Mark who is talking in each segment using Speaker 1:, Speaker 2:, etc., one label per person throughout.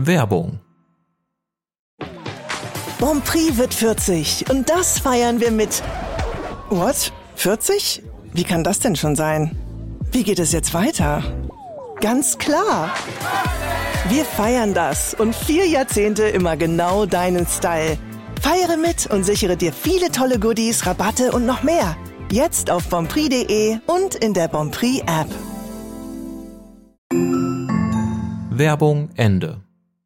Speaker 1: Werbung.
Speaker 2: Bonprix wird 40 und das feiern wir mit... What? 40? Wie kann das denn schon sein? Wie geht es jetzt weiter? Ganz klar! Wir feiern das und 4 Jahrzehnte immer genau deinen Style. Feiere mit und sichere dir viele tolle Goodies, Rabatte und noch mehr. Jetzt auf bonprix.de und in der Bonprix-App.
Speaker 1: Werbung Ende.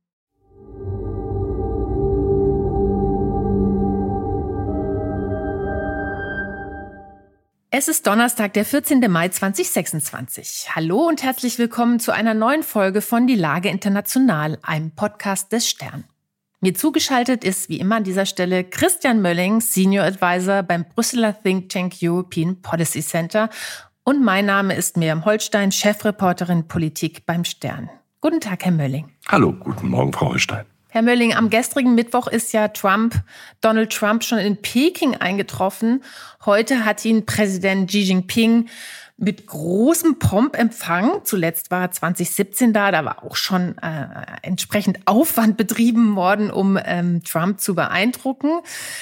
Speaker 3: Es ist Donnerstag, der 14. Mai 2026. Hallo und herzlich willkommen zu einer neuen Folge von Die Lage International, einem Podcast des Stern. Mir zugeschaltet ist wie immer an dieser Stelle Christian Mölling, Senior Advisor beim Brüsseler Think Tank European Policy Center. Und mein Name ist Miriam Holstein, Chefreporterin Politik beim Stern. Guten Tag, Herr Mölling.
Speaker 4: Hallo, guten Morgen, Frau Holstein.
Speaker 3: Herr Mölling, am gestrigen Mittwoch ist ja Donald Trump schon in Peking eingetroffen. Heute hat ihn Präsident Xi Jinping mit großem Pomp empfangen. Zuletzt war er 2017 da war auch schon entsprechend Aufwand betrieben worden, um Trump zu beeindrucken.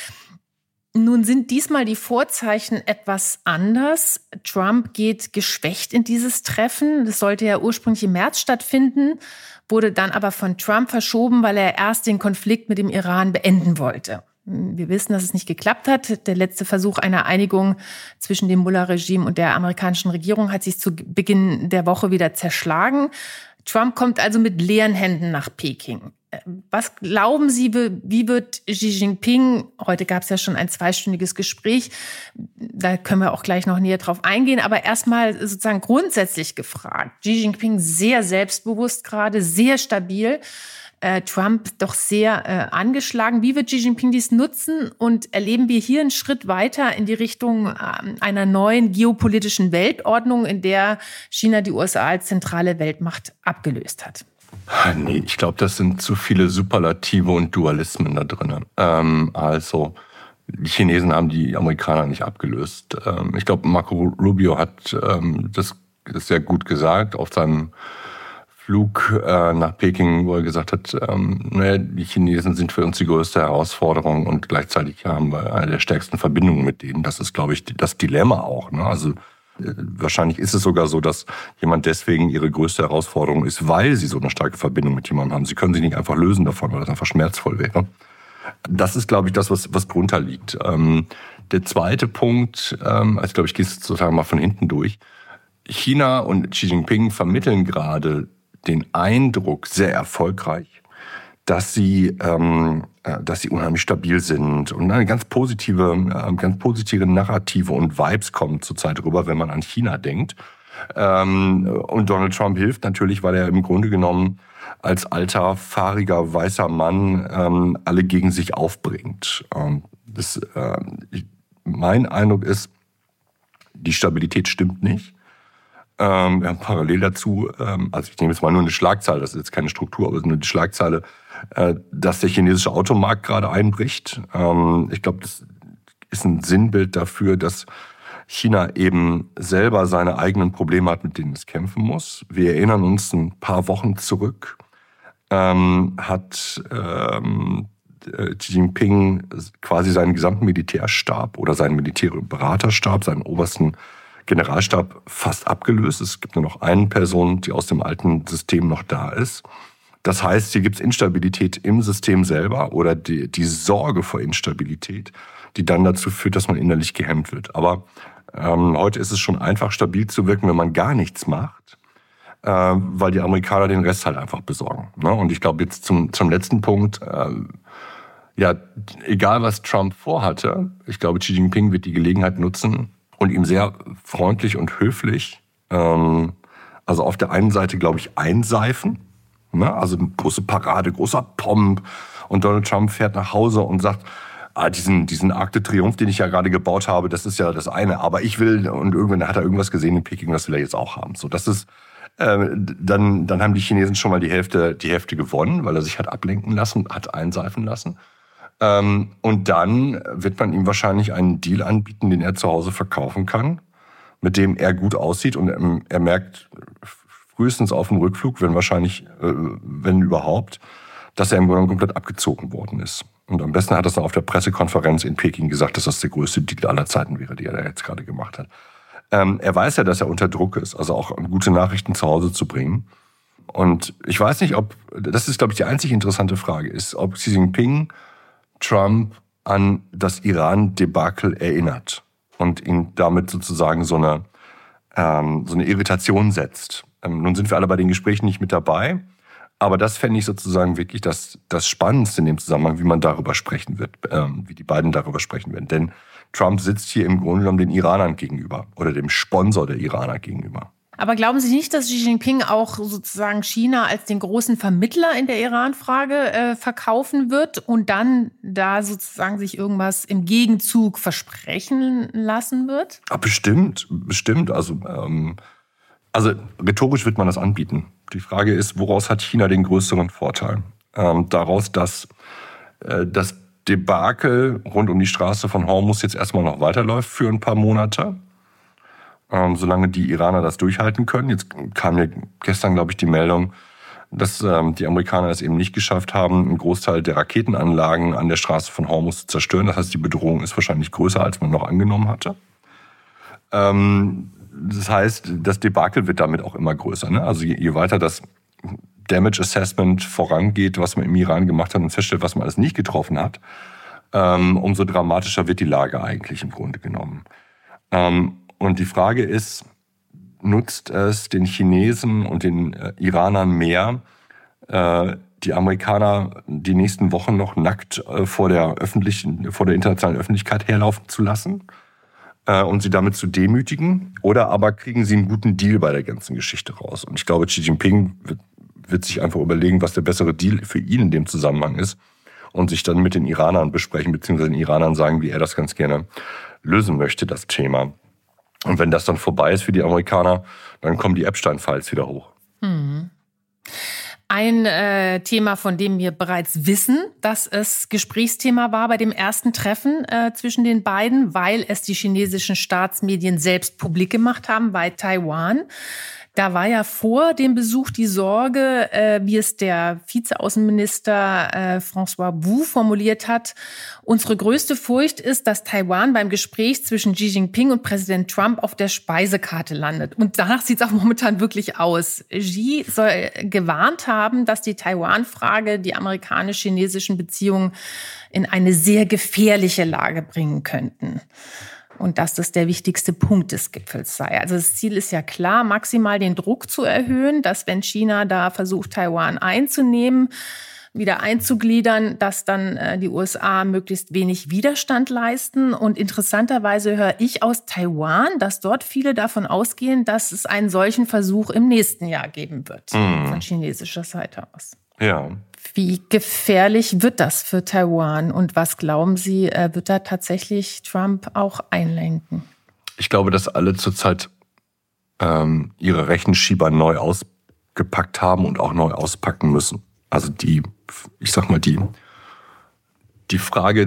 Speaker 3: Nun sind diesmal die Vorzeichen etwas anders. Trump geht geschwächt in dieses Treffen. Das sollte ja ursprünglich im März stattfinden, wurde dann aber von Trump verschoben, weil er erst den Konflikt mit dem Iran beenden wollte. Wir wissen, dass es nicht geklappt hat. Der letzte Versuch einer Einigung zwischen dem Mullah-Regime und der amerikanischen Regierung hat sich zu Beginn der Woche wieder zerschlagen. Trump kommt also mit leeren Händen nach Peking. Was glauben Sie, wie wird Xi Jinping, heute gab es ja schon ein 2-stündiges Gespräch, da können wir auch gleich noch näher drauf eingehen, aber erstmal sozusagen grundsätzlich gefragt. Xi Jinping sehr selbstbewusst gerade, sehr stabil, Trump doch sehr angeschlagen. Wie wird Xi Jinping dies nutzen und erleben wir hier einen Schritt weiter in die Richtung einer neuen geopolitischen Weltordnung, in der China die USA als zentrale Weltmacht abgelöst hat?
Speaker 4: Nee, ich glaube, das sind zu viele Superlative und Dualismen da drin. Also die Chinesen haben die Amerikaner nicht abgelöst. Ich glaube, Marco Rubio hat das sehr gut gesagt auf seinem Flug nach Peking, wo er gesagt hat, die Chinesen sind für uns die größte Herausforderung und gleichzeitig haben wir eine der stärksten Verbindungen mit denen. Das ist, glaube ich, das Dilemma auch. Ne? Also wahrscheinlich ist es sogar so, dass jemand deswegen ihre größte Herausforderung ist, weil sie so eine starke Verbindung mit jemandem haben. Sie können sich nicht einfach lösen davon, weil das einfach schmerzvoll wäre. Das ist, glaube ich, das, was drunter liegt. Der zweite Punkt, also glaube ich, gehe es sozusagen mal von hinten durch. China und Xi Jinping vermitteln gerade den Eindruck, sehr erfolgreich, dass sie unheimlich stabil sind und eine ganz positive Narrative und Vibes kommen zurzeit rüber, wenn man an China denkt. Und Donald Trump hilft natürlich, weil er im Grunde genommen als alter, fahriger, weißer Mann alle gegen sich aufbringt. Mein Eindruck ist, die Stabilität stimmt nicht. Wir haben parallel dazu, also ich nehme jetzt mal nur eine Schlagzeile, das ist jetzt keine Struktur, aber nur die Schlagzeile, dass der chinesische Automarkt gerade einbricht. Ich glaube, das ist ein Sinnbild dafür, dass China eben selber seine eigenen Probleme hat, mit denen es kämpfen muss. Wir erinnern uns, ein paar Wochen zurück hat Xi Jinping quasi seinen gesamten Militärstab oder seinen Militärberaterstab, seinen obersten Generalstab fast abgelöst. Es gibt nur noch eine Person, die aus dem alten System noch da ist. Das heißt, hier gibt es Instabilität im System selber oder die Sorge vor Instabilität, die dann dazu führt, dass man innerlich gehemmt wird. Aber heute ist es schon einfach, stabil zu wirken, wenn man gar nichts macht, weil die Amerikaner den Rest halt einfach besorgen. Ne? Und ich glaube jetzt zum letzten Punkt, egal was Trump vorhatte, ich glaube, Xi Jinping wird die Gelegenheit nutzen und ihm sehr freundlich und höflich, also auf der einen Seite, glaube ich, einseifen, ne? Also eine große Parade, großer Pomp, und Donald Trump fährt nach Hause und sagt, diesen Arc de Triomphe, den ich ja gerade gebaut habe, das ist ja das eine, aber ich will, und irgendwann hat er irgendwas gesehen in Peking, das will er jetzt auch haben. So, das ist, dann haben die Chinesen schon mal die Hälfte gewonnen, weil er sich hat ablenken lassen, hat einseifen lassen. Und dann wird man ihm wahrscheinlich einen Deal anbieten, den er zu Hause verkaufen kann, mit dem er gut aussieht, und er merkt frühestens auf dem Rückflug, wenn überhaupt, dass er im Grunde komplett abgezogen worden ist. Und am besten hat er es auf der Pressekonferenz in Peking gesagt, dass das der größte Deal aller Zeiten wäre, die er da jetzt gerade gemacht hat. Er weiß ja, dass er unter Druck ist, also auch gute Nachrichten zu Hause zu bringen. Und ich weiß nicht, das ist, glaube ich, die einzig interessante Frage, ist, ob Xi Jinping Trump an das Iran-Debakel erinnert und ihn damit sozusagen so eine Irritation setzt. Nun sind wir alle bei den Gesprächen nicht mit dabei, aber das fände ich sozusagen wirklich das Spannendste in dem Zusammenhang, wie man darüber sprechen wird, wie die beiden darüber sprechen werden. Denn Trump sitzt hier im Grunde genommen den Iranern gegenüber oder dem Sponsor der Iraner gegenüber.
Speaker 3: Aber glauben Sie nicht, dass Xi Jinping auch sozusagen China als den großen Vermittler in der Iran-Frage verkaufen wird und dann da sozusagen sich irgendwas im Gegenzug versprechen lassen wird?
Speaker 4: Bestimmt. Also rhetorisch wird man das anbieten. Die Frage ist, woraus hat China den größeren Vorteil? Daraus, dass das Debakel rund um die Straße von Hormuz jetzt erstmal noch weiterläuft für ein paar Monate. Solange die Iraner das durchhalten können. Jetzt kam ja gestern, glaube ich, die Meldung, dass die Amerikaner es eben nicht geschafft haben, einen Großteil der Raketenanlagen an der Straße von Hormuz zu zerstören. Das heißt, die Bedrohung ist wahrscheinlich größer, als man noch angenommen hatte. Das heißt, das Debakel wird damit auch immer größer. Ne? Also je weiter das Damage Assessment vorangeht, was man im Iran gemacht hat und feststellt, was man alles nicht getroffen hat, umso dramatischer wird die Lage eigentlich im Grunde genommen. Und die Frage ist, nutzt es den Chinesen und den Iranern mehr, die Amerikaner die nächsten Wochen noch nackt vor der internationalen Öffentlichkeit herlaufen zu lassen und sie damit zu demütigen? Oder aber kriegen sie einen guten Deal bei der ganzen Geschichte raus? Und ich glaube, Xi Jinping wird sich einfach überlegen, was der bessere Deal für ihn in dem Zusammenhang ist und sich dann mit den Iranern besprechen, beziehungsweise den Iranern sagen, wie er das ganz gerne lösen möchte, das Thema. Und wenn das dann vorbei ist für die Amerikaner, dann kommen die Epstein-Files wieder hoch.
Speaker 3: Ein Thema, von dem wir bereits wissen, dass es Gesprächsthema war bei dem ersten Treffen zwischen den beiden, weil es die chinesischen Staatsmedien selbst publik gemacht haben, bei Taiwan. Da war ja vor dem Besuch die Sorge, wie es der Vizeaußenminister François Wu formuliert hat. Unsere größte Furcht ist, dass Taiwan beim Gespräch zwischen Xi Jinping und Präsident Trump auf der Speisekarte landet. Und danach sieht es auch momentan wirklich aus. Xi soll gewarnt haben, dass die Taiwan-Frage die amerikanisch-chinesischen Beziehungen in eine sehr gefährliche Lage bringen könnten. Und dass das der wichtigste Punkt des Gipfels sei. Also das Ziel ist ja klar, maximal den Druck zu erhöhen, dass wenn China da versucht, Taiwan einzunehmen, wieder einzugliedern, dass dann die USA möglichst wenig Widerstand leisten. Und interessanterweise höre ich aus Taiwan, dass dort viele davon ausgehen, dass es einen solchen Versuch im nächsten Jahr geben wird, von chinesischer Seite aus.
Speaker 4: Ja.
Speaker 3: Wie gefährlich wird das für Taiwan? Und was glauben Sie, wird da tatsächlich Trump auch einlenken?
Speaker 4: Ich glaube, dass alle zurzeit ihre Rechenschieber neu ausgepackt haben und auch neu auspacken müssen. Also die Frage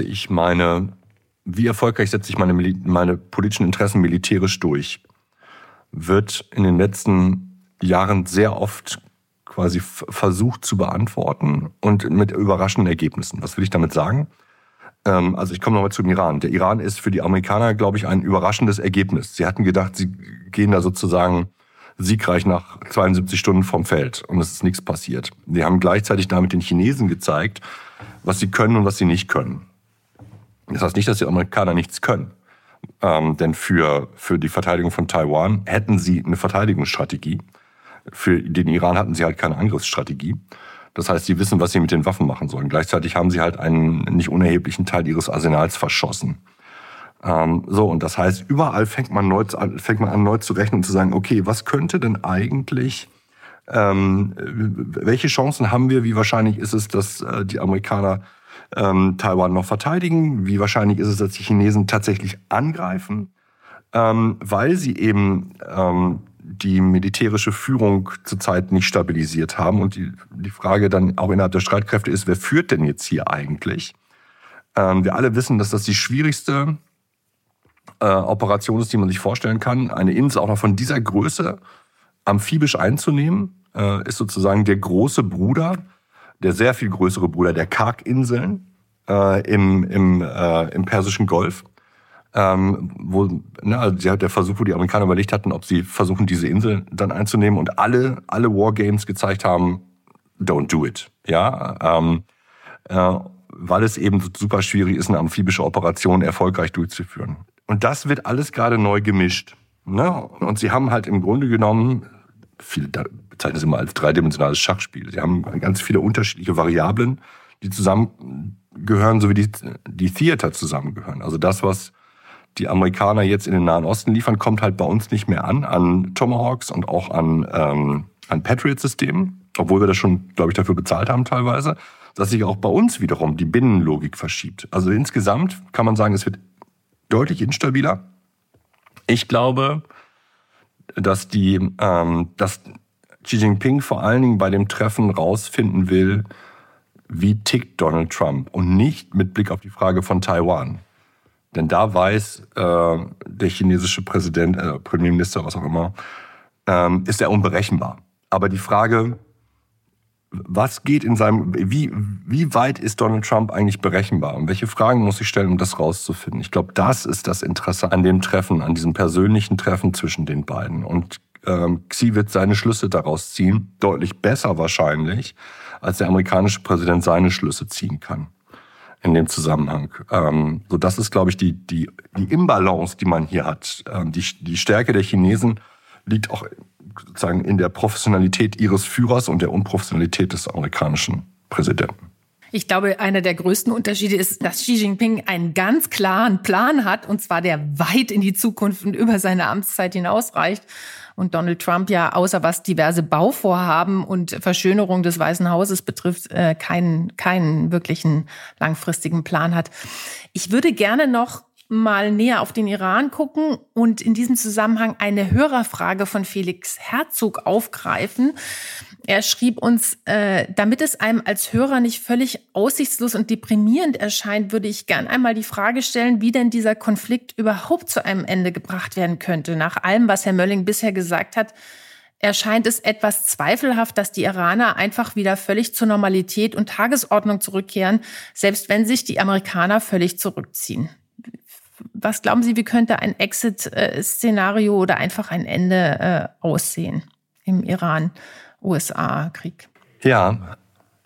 Speaker 4: wie erfolgreich setze ich meine politischen Interessen militärisch durch, wird in den letzten Jahren sehr oft quasi versucht zu beantworten und mit überraschenden Ergebnissen. Was will ich damit sagen? Also ich komme nochmal zum Iran. Der Iran ist für die Amerikaner, glaube ich, ein überraschendes Ergebnis. Sie hatten gedacht, sie gehen da sozusagen siegreich nach 72 Stunden vom Feld und es ist nichts passiert. Sie haben gleichzeitig damit den Chinesen gezeigt, was sie können und was sie nicht können. Das heißt nicht, dass die Amerikaner nichts können. Denn für die Verteidigung von Taiwan hätten sie eine Verteidigungsstrategie. Für den Iran hatten sie halt keine Angriffsstrategie. Das heißt, sie wissen, was sie mit den Waffen machen sollen. Gleichzeitig haben sie halt einen nicht unerheblichen Teil ihres Arsenals verschossen. Und das heißt, überall fängt man an, neu zu rechnen und zu sagen, okay, was könnte denn eigentlich, welche Chancen haben wir, wie wahrscheinlich ist es, dass die Amerikaner Taiwan noch verteidigen, wie wahrscheinlich ist es, dass die Chinesen tatsächlich angreifen, weil sie eben die militärische Führung zurzeit nicht stabilisiert haben. Und die Frage dann auch innerhalb der Streitkräfte ist, wer führt denn jetzt hier eigentlich? Wir alle wissen, dass das die schwierigste Operation ist, die man sich vorstellen kann. Eine Insel auch noch von dieser Größe amphibisch einzunehmen, ist sozusagen der große Bruder der sehr viel größere Bruder der Kark-Inseln im Persischen Golf. Also der Versuch, wo die Amerikaner überlegt hatten, ob sie versuchen, diese Insel dann einzunehmen und alle Wargames gezeigt haben, don't do it. Ja, weil es eben super schwierig ist, eine amphibische Operation erfolgreich durchzuführen. Und das wird alles gerade neu gemischt. Ne? Und sie haben halt im Grunde genommen, viele bezeichnen sie mal als dreidimensionales Schachspiel. Sie haben ganz viele unterschiedliche Variablen, die zusammengehören, so wie die Theater zusammengehören. Also das, was die Amerikaner jetzt in den Nahen Osten liefern, kommt halt bei uns nicht mehr an Tomahawks und auch an Patriot-Systemen, obwohl wir das schon, glaube ich, dafür bezahlt haben teilweise, dass sich auch bei uns wiederum die Binnenlogik verschiebt. Also insgesamt kann man sagen, es wird deutlich instabiler. Ich glaube, dass Xi Jinping vor allen Dingen bei dem Treffen rausfinden will, wie tickt Donald Trump und nicht mit Blick auf die Frage von Taiwan. Denn da weiß der chinesische Präsident, Premierminister, was auch immer, ist er unberechenbar. Aber die Frage, was geht in wie weit ist Donald Trump eigentlich berechenbar? Und welche Fragen muss ich stellen, um das rauszufinden? Ich glaube, das ist das Interesse an dem Treffen, an diesem persönlichen Treffen zwischen den beiden. Und Xi wird seine Schlüsse daraus ziehen, deutlich besser wahrscheinlich, als der amerikanische Präsident seine Schlüsse ziehen kann in dem Zusammenhang. So, das ist, glaube ich, die Imbalance, die man hier hat. Die Stärke der Chinesen liegt auch sozusagen in der Professionalität ihres Führers und der Unprofessionalität des amerikanischen Präsidenten.
Speaker 3: Ich glaube, einer der größten Unterschiede ist, dass Xi Jinping einen ganz klaren Plan hat, und zwar der weit in die Zukunft und über seine Amtszeit hinausreicht. Und Donald Trump ja, außer was diverse Bauvorhaben und Verschönerung des Weißen Hauses betrifft, keinen wirklichen langfristigen Plan hat. Ich würde gerne noch mal näher auf den Iran gucken und in diesem Zusammenhang eine Hörerfrage von Felix Herzog aufgreifen. Er schrieb uns, damit es einem als Hörer nicht völlig aussichtslos und deprimierend erscheint, würde ich gern einmal die Frage stellen, wie denn dieser Konflikt überhaupt zu einem Ende gebracht werden könnte. Nach allem, was Herr Mölling bisher gesagt hat, erscheint es etwas zweifelhaft, dass die Iraner einfach wieder völlig zur Normalität und Tagesordnung zurückkehren, selbst wenn sich die Amerikaner völlig zurückziehen. Was glauben Sie, wie könnte ein Exit-Szenario oder einfach ein Ende aussehen im Iran-USA-Krieg?
Speaker 4: Ja,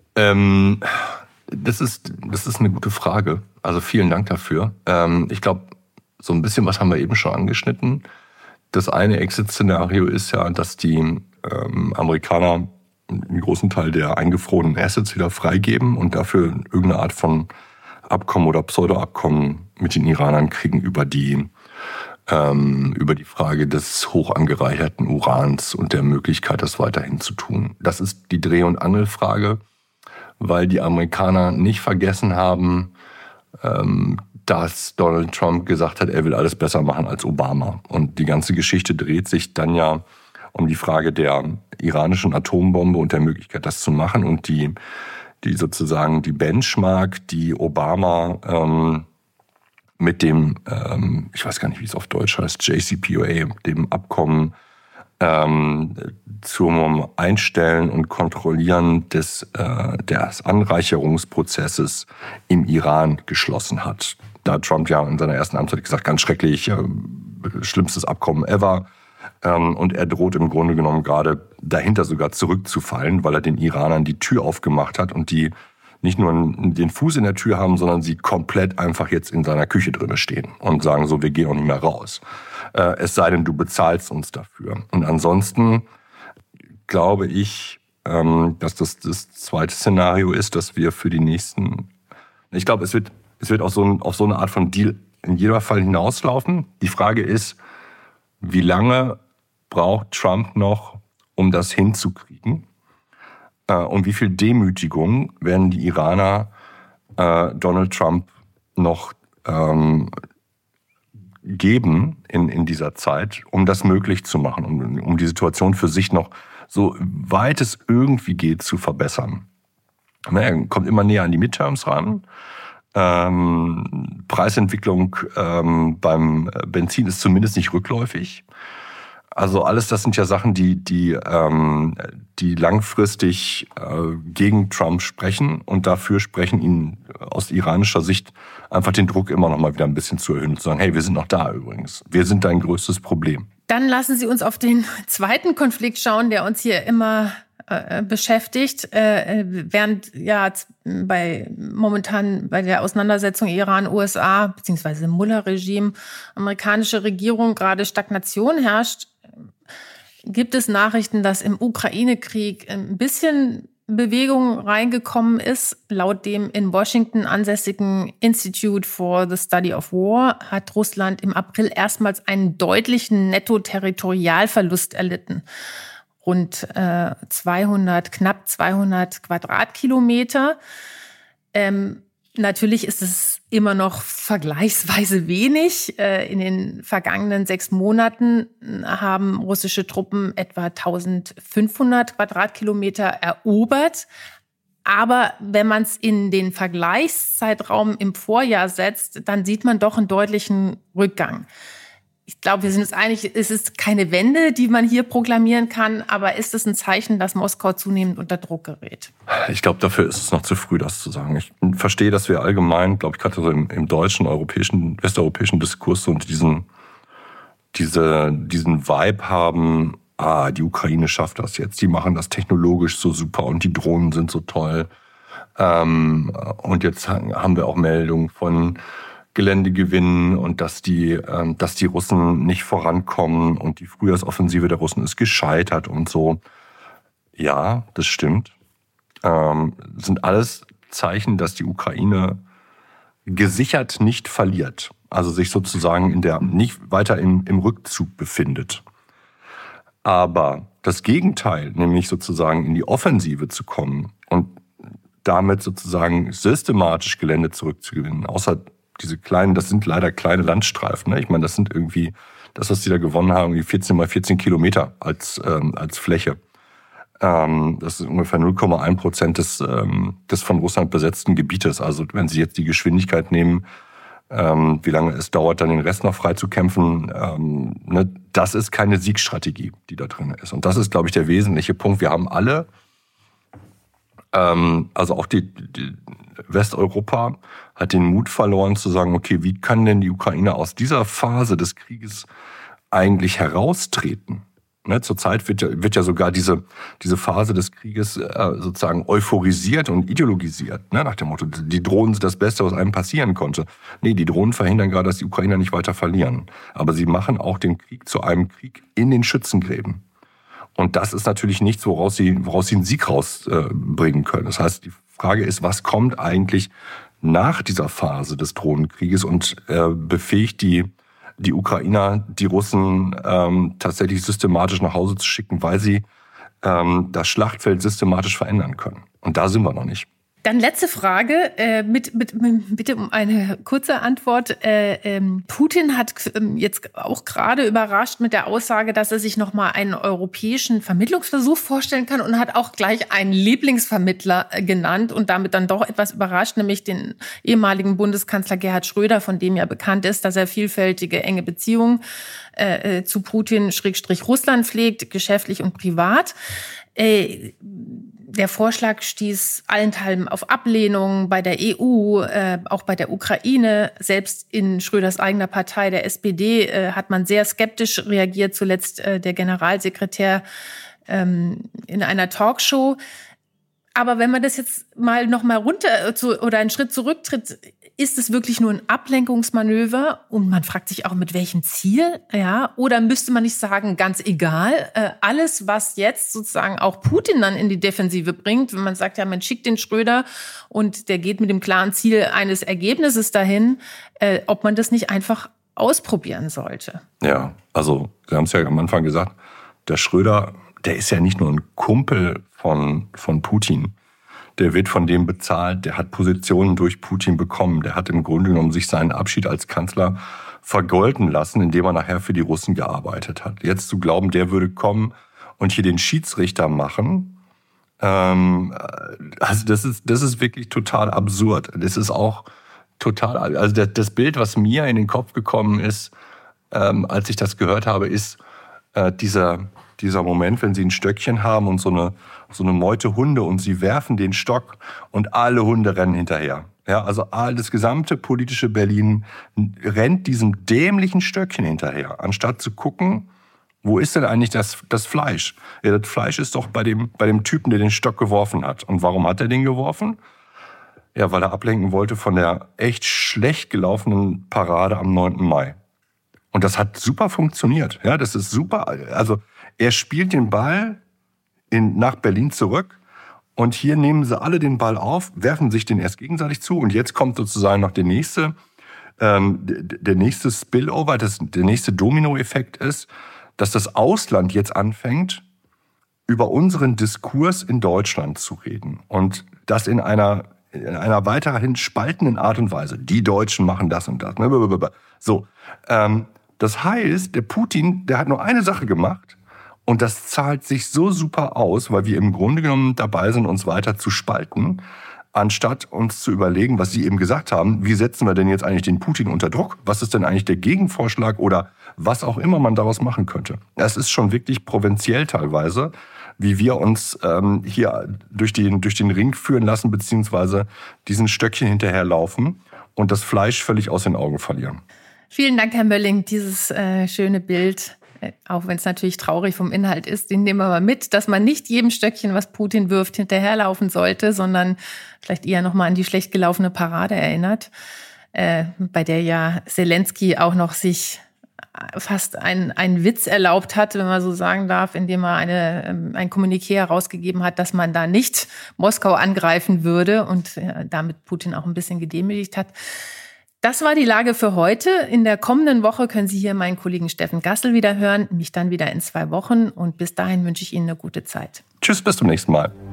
Speaker 4: das ist eine gute Frage. Also vielen Dank dafür. Ich glaube, so ein bisschen was haben wir eben schon angeschnitten. Das eine Exit-Szenario ist ja, dass die Amerikaner einen großen Teil der eingefrorenen Assets wieder freigeben und dafür irgendeine Art von Abkommen oder Pseudo-Abkommen mit den Iranern kriegen über die Frage des hoch angereicherten Urans und der Möglichkeit, das weiterhin zu tun. Das ist die Dreh- und Angelfrage, weil die Amerikaner nicht vergessen haben, dass Donald Trump gesagt hat, er will alles besser machen als Obama. Und die ganze Geschichte dreht sich dann ja um die Frage der iranischen Atombombe und der Möglichkeit, das zu machen und die sozusagen die Benchmark, die Obama mit dem, ich weiß gar nicht, wie es auf Deutsch heißt, JCPOA, dem Abkommen zum Einstellen und Kontrollieren des Anreicherungsprozesses im Iran geschlossen hat. Da hat Trump ja in seiner ersten Amtszeit gesagt, ganz schrecklich, schlimmstes Abkommen ever. Und er droht im Grunde genommen gerade dahinter sogar zurückzufallen, weil er den Iranern die Tür aufgemacht hat und die nicht nur den Fuß in der Tür haben, sondern sie komplett einfach jetzt in seiner Küche drinne stehen und sagen so, wir gehen auch nicht mehr raus. Es sei denn, du bezahlst uns dafür. Und ansonsten glaube ich, dass das zweite Szenario ist, dass wir für die nächsten, ich glaube, es wird auf so eine Art von Deal in jedem Fall hinauslaufen. Die Frage ist, wie lange braucht Trump noch, um das hinzukriegen? Und wie viel Demütigung werden die Iraner Donald Trump noch geben in dieser Zeit, um das möglich zu machen, um die Situation für sich noch so weit es irgendwie geht zu verbessern. Er kommt immer näher an die Midterms ran. Preisentwicklung beim Benzin ist zumindest nicht rückläufig. Also alles das sind ja Sachen, die langfristig gegen Trump sprechen und dafür sprechen, ihn aus iranischer Sicht einfach den Druck immer noch mal wieder ein bisschen zu erhöhen und zu sagen, hey, wir sind noch da übrigens. Wir sind dein größtes Problem.
Speaker 3: Dann lassen Sie uns auf den zweiten Konflikt schauen, der uns hier immer beschäftigt, während ja momentan bei der Auseinandersetzung Iran-USA bzw. Mullah-Regime, amerikanische Regierung gerade Stagnation herrscht, gibt es Nachrichten, dass im Ukraine-Krieg ein bisschen Bewegung reingekommen ist. Laut dem in Washington ansässigen Institute for the Study of War hat Russland im April erstmals einen deutlichen Nettoterritorialverlust erlitten. Knapp 200 Quadratkilometer. Natürlich ist es immer noch vergleichsweise wenig. In den vergangenen 6 Monaten haben russische Truppen etwa 1500 Quadratkilometer erobert. Aber wenn man es in den Vergleichszeitraum im Vorjahr setzt, dann sieht man doch einen deutlichen Rückgang. Ich glaube, wir sind uns einig, es ist keine Wende, die man hier proklamieren kann, aber ist es ein Zeichen, dass Moskau zunehmend unter Druck gerät? Ich glaube, dafür ist es noch zu früh, das zu sagen. Ich verstehe, dass wir allgemein, glaube ich, gerade so im deutschen, europäischen, westeuropäischen Diskurs und diesen Vibe haben, die Ukraine schafft das jetzt, die machen das technologisch so super und die Drohnen sind so toll. Und jetzt haben wir auch Meldungen von Geländegewinnen und dass die Russen nicht vorankommen und die Frühjahrsoffensive der Russen ist gescheitert und so. Ja, das stimmt. Sind alles Zeichen, dass die Ukraine gesichert nicht verliert. Also sich sozusagen nicht weiter im Rückzug befindet. Aber das Gegenteil, nämlich sozusagen in die Offensive zu kommen und damit sozusagen systematisch Gelände zurückzugewinnen, außer diese kleinen, das sind leider kleine Landstreifen. Ne? Ich meine, das sind irgendwie, das, was die da gewonnen haben, irgendwie 14 mal 14 Kilometer als Fläche. Das ist ungefähr 0,1% des von Russland besetzten Gebietes. Also wenn Sie jetzt die Geschwindigkeit nehmen, wie lange es dauert, dann den Rest noch frei zu kämpfen, das ist keine Siegsstrategie, die da drin ist. Und das ist, glaube ich, der wesentliche Punkt. Wir haben alle, also auch die Westeuropa hat den Mut verloren zu sagen, okay, wie kann denn die Ukraine aus dieser Phase des Krieges eigentlich heraustreten? Ne, zurzeit wird ja sogar diese Phase des Krieges sozusagen euphorisiert und ideologisiert. Ne, nach dem Motto, die Drohnen sind das Beste, was einem passieren konnte. Nee, die Drohnen verhindern gerade, dass die Ukrainer nicht weiter verlieren. Aber sie machen auch den Krieg zu einem Krieg in den Schützengräben. Und das ist natürlich nichts, woraus sie einen Sieg rausbringen können. Das heißt, die Frage ist, was kommt eigentlich nach dieser Phase des Drohnenkrieges und befähigt die Ukrainer, die Russen tatsächlich systematisch nach Hause zu schicken, weil sie das Schlachtfeld systematisch verändern können. Und da sind wir noch nicht. Dann letzte Frage, bitte um eine kurze2 Putin hat jetzt auch gerade überrascht mit der Aussage, dass er sich nochmal einen europäischen Vermittlungsversuch vorstellen kann und hat auch gleich einen Lieblingsvermittler genannt und damit dann doch etwas überrascht, nämlich den ehemaligen Bundeskanzler Gerhard Schröder, von dem ja bekannt ist, dass er vielfältige, enge Beziehungen zu Putin/Russland pflegt, geschäftlich und privat. Der Vorschlag stieß allenthalben auf Ablehnung bei der EU, auch bei der Ukraine. Selbst in Schröders eigener Partei, der SPD, hat man sehr skeptisch reagiert. Zuletzt der Generalsekretär in einer Talkshow. Aber wenn man das jetzt mal noch mal oder einen Schritt zurücktritt, ist es wirklich nur ein Ablenkungsmanöver? Und man fragt sich auch, mit welchem Ziel? Ja? Oder müsste man nicht sagen, ganz egal, alles, was jetzt sozusagen auch Putin dann in die Defensive bringt, wenn man sagt, ja, man schickt den Schröder und der geht mit dem klaren Ziel eines Ergebnisses dahin, ob man das nicht einfach ausprobieren sollte? Ja, also Sie haben es ja am Anfang gesagt, der Schröder, der ist ja nicht nur ein Kumpel von Putin. Der wird von dem bezahlt, der hat Positionen durch Putin bekommen. Der hat im Grunde genommen sich seinen Abschied als Kanzler vergolden lassen, indem er nachher für die Russen gearbeitet hat. Jetzt zu glauben, der würde kommen und hier den Schiedsrichter machen, also das ist wirklich total absurd. Das ist auch total, also das Bild, was mir in den Kopf gekommen ist, als ich das gehört habe, ist,
Speaker 4: dieser Moment, wenn sie ein Stöckchen haben und so eine Meute Hunde und sie werfen den Stock und alle Hunde rennen hinterher. Ja, also das gesamte politische Berlin rennt diesem dämlichen Stöckchen hinterher, anstatt zu gucken, wo ist denn eigentlich das Fleisch? Ja, das Fleisch ist doch bei dem Typen, der den Stock geworfen hat. Und warum hat er den geworfen? Ja, weil er ablenken wollte von der echt schlecht gelaufenen Parade am 9. Mai. Und das hat super funktioniert. Ja, das ist super. Also er spielt den Ball nach Berlin zurück. Und hier nehmen sie alle den Ball auf, werfen sich den erst gegenseitig zu. Und jetzt kommt sozusagen noch der nächste Spillover, der nächste Dominoeffekt ist, dass das Ausland jetzt anfängt, über unseren Diskurs in Deutschland zu reden. Und das in einer weiterhin spaltenden Art und Weise. Die Deutschen machen das und das. So, das heißt, der Putin, der hat nur eine Sache gemacht und das zahlt sich so super aus, weil wir im Grunde genommen dabei sind, uns weiter zu spalten, anstatt uns zu überlegen, was Sie eben gesagt haben, wie setzen wir denn jetzt eigentlich den Putin unter Druck? Was ist denn eigentlich der Gegenvorschlag oder was auch immer man daraus machen könnte? Es ist schon wirklich provinziell teilweise, wie wir uns hier durch den Ring führen lassen, beziehungsweise diesen Stöckchen hinterherlaufen und das Fleisch völlig aus den Augen verlieren.
Speaker 3: Vielen Dank, Herr Mölling. Dieses schöne Bild, auch wenn es natürlich traurig vom Inhalt ist, den nehmen wir mal mit, dass man nicht jedem Stöckchen, was Putin wirft, hinterherlaufen sollte, sondern vielleicht eher nochmal an die schlecht gelaufene Parade erinnert, bei der ja Zelensky auch noch sich fast einen Witz erlaubt hat, wenn man so sagen darf, indem er ein Kommuniqué herausgegeben hat, dass man da nicht Moskau angreifen würde und damit Putin auch ein bisschen gedemütigt hat. Das war die Lage für heute. In der kommenden Woche können Sie hier meinen Kollegen Steffen Gassel wieder hören, mich dann wieder in 2 Wochen. Und bis dahin wünsche ich Ihnen eine gute Zeit.
Speaker 4: Tschüss, bis zum nächsten Mal.